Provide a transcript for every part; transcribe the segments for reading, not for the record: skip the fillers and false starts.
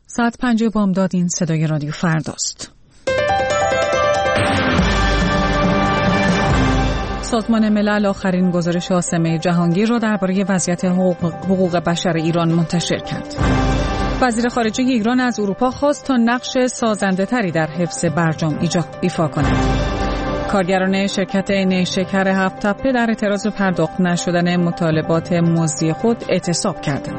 ساعت 5 بامداد. این صدای رادیو فرداست. سازمان ملل آخرین گزارش عاصمه جهانگیر را درباره وضعیت حقوق بشر ایران منتشر کرد. وزیر خارجه ایران از اروپا خواست تا نقش سازنده تری در حفظ برجام ایفا کند. کارگران شرکت نیشکر هفت تپه در اعتراض به پرداخت نشدن مطالبات مزدی خود اعتصاب کردند.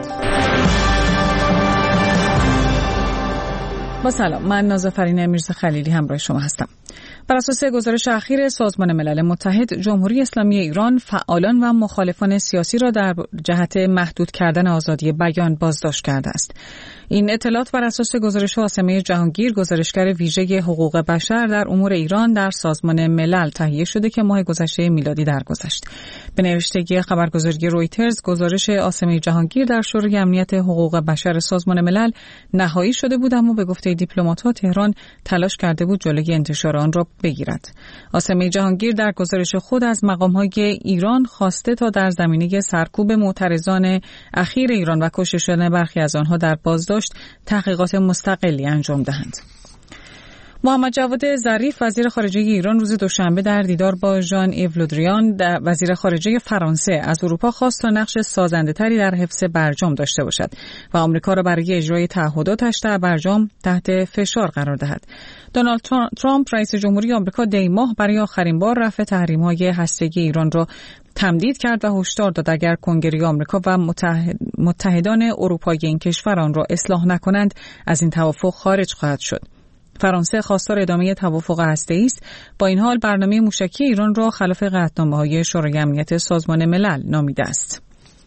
با سلام، من نازافرین میرزاخلیلی همراه شما هستم. بر اساس گزارش اخیر سازمان ملل متحد، جمهوری اسلامی ایران فعالان و مخالفان سیاسی را در جهت محدود کردن آزادی بیان بازداشت کرده است. این اطلاعات بر اساس گزارش عاصمه جهانگیر، گزارشگر ویژه حقوق بشر در امور ایران در سازمان ملل تهیه شده که ماه گذشته میلادی درگذشت. به نوشتگی خبرگزاری رویترز، گزارش عاصمه جهانگیر در شورای امنیت حقوق بشر سازمان ملل نهایی شده بود، اما به گفته دیپلمات‌ها تهران تلاش کرده بود جلوی انتشار آن را بگیرد. عاصمه جهانگیر در گزارش خود از مقام‌های ایران خواسته تا در زمینه سرکوب معترضان اخیر ایران و کشته شدن برخی از آنها در بازداشت تحقیقات مستقلی انجام دهند. محمد جواد ظریف وزیر خارجه ایران روز دوشنبه در دیدار با ژان ایو لودریان وزیر خارجه فرانسه از اروپا خواست تا نقش سازنده‌تری در حفظ برجام داشته باشد و آمریکا را برای اجرای تعهداتش در برجام تحت فشار قرار دهد. دونالد ترامپ رئیس جمهوری آمریکا دی ماه برای آخرین بار رفع تحریم‌های هسته‌ای ایران را تمدید کرد و هشدار داد اگر کنگره آمریکا و متحدان اروپایی این کشور آن را اصلاح نکنند از این توافق خارج خواهد شد. فرانسه خواستار ادامه توافق هسته‌ای است. با این حال برنامه موشکی ایران را خلاف قطعنامه‌های شورای امنیت سازمان ملل نامیده است.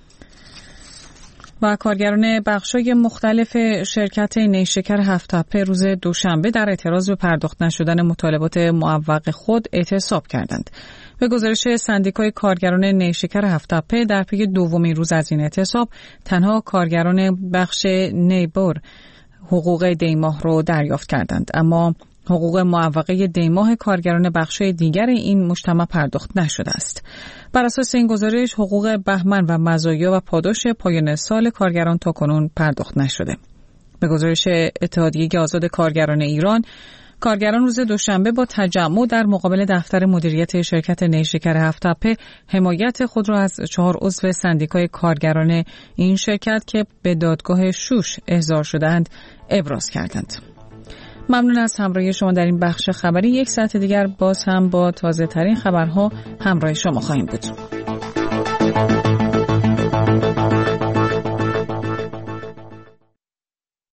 و کارگران بخش‌های مختلف شرکت نیشکر هفت تپه روز دوشنبه در اعتراض به پرداخت نشدن مطالبات معوق خود اعتصاب کردند. به گزارش سندیکای کارگران نیشکر هفت تپه، در پی دومین روز از این اعتصاب تنها کارگران بخش نیبر حقوق دیماه را دریافت کردند، اما حقوق معوقه دیماه کارگران بخش‌های دیگر این مجتمع پرداخت نشده است. بر اساس این گزارش حقوق بهمن و مزایا و پاداش پایان سال کارگران تاکنون پرداخت نشده. به گزارش اتحادیه آزاد کارگران ایران، کارگران روز دوشنبه با تجمع در مقابل دفتر مدیریت شرکت نیشکر هفت تپه حمایت خود را از 4 عضو سندیکای کارگران این شرکت که به دادگاه شوش احضار شدند ابراز کردند. ممنون از همراهی شما در این بخش خبری. 1 ساعت دیگر باز هم با تازه ترین خبرها همراه شما خواهیم بود.